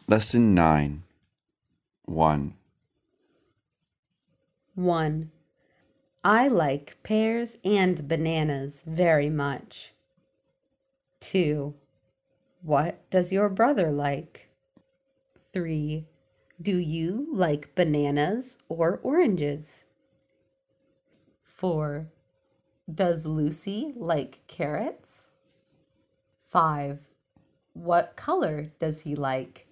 Lesson 9. 1. 1. I like pears and bananas very much. 2. What does your brother like? 3. Do you like bananas or oranges? 4. Does Lucy like carrots? 5. What color does he like?